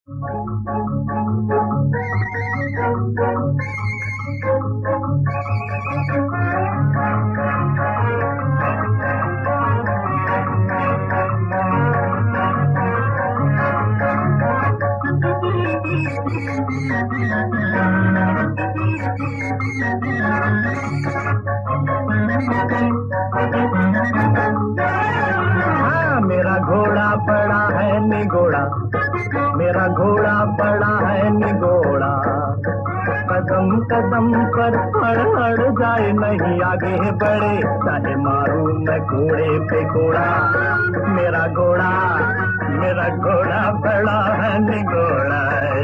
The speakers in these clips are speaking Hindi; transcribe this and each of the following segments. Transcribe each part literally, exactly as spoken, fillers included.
हाँ, मेरा घोड़ा बड़ा है निगोड़ा, मेरा घोड़ा बड़ा है निगोड़ा, कदम कदम पर अड़ अड़ जाए नहीं आगे बढ़े, चाहे मारूं मैं घोड़े पे घोड़ा। मेरा घोड़ा मेरा घोड़ा बड़ा है निगोड़ा।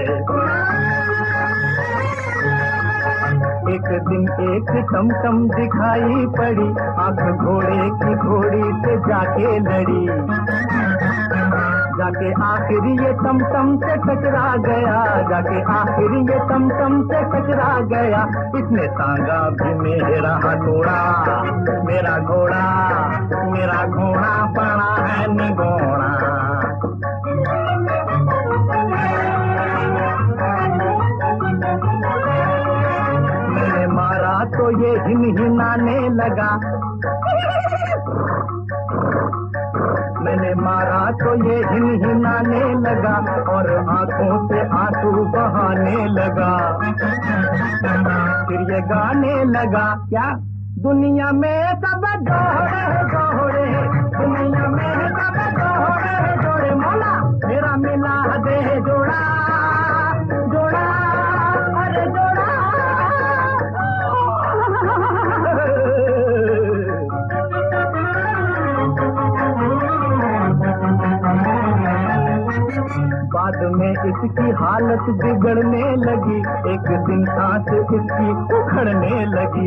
एक दिन एक टमटम दिखाई पड़ी, आंख घोड़े की घोड़ी से जाके लड़ी, जाके आखिर ये टमटम से टकरा गया, जाके आखिर ये टमटम से टकरा गया, इसने टांगा भी मेरा हथौड़ा। मेरा घोड़ा मेरा घोड़ा बड़ा है निगोड़ा। मैंने मारा तो ये हिन हिनाने लगा, मैंने मारा तो ये हिन हिनाने लगा और आंखों से आंसू बहाने लगा। फिर ये गाने लगा, क्या दुनिया में सब जोड़े जोड़े, दुनिया में सब जोड़े जोड़े, मौला मेरा मिला दे जोड़ा जोड़ा, अरे जोड़ा। बाद में इसकी हालत बिगड़ने लगी, एक दिन सांस इसकी उखड़ने लगी।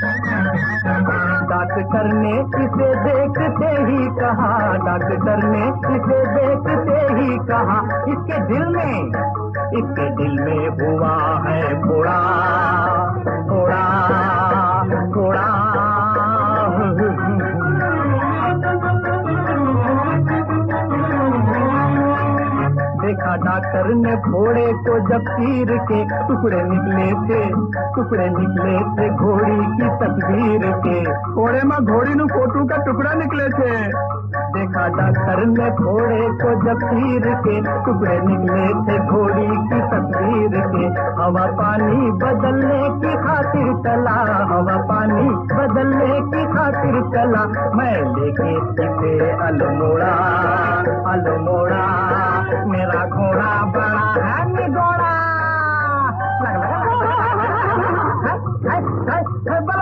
डॉक्टर ने इसे देखते ही कहा, डॉक्टर ने इसे देखते ही कहा, इसके दिल में इसके दिल में हुआ है फोड़ा फोड़ा फोड़ा। देखा डॉक्टर ने घोड़े को जब तीर के टुकड़े निकले थे, टुकड़े निकले थे घोड़ी की तस्वीर के। घोड़े में घोड़ी नु फोटू का टुकड़ा निकले थे। देखा डॉक्टर ने घोड़े को जब तीर के टुकड़े निकले थे घोड़ी की तस्वीर के। हवा पानी बदलने की खातिर चला, हवा पानी बदलने की खातिर चला, मैं लेके इसे अल्मोड़ा अल्मोड़ा। मेरा घोड़ा बड़ा है निगोड़ा।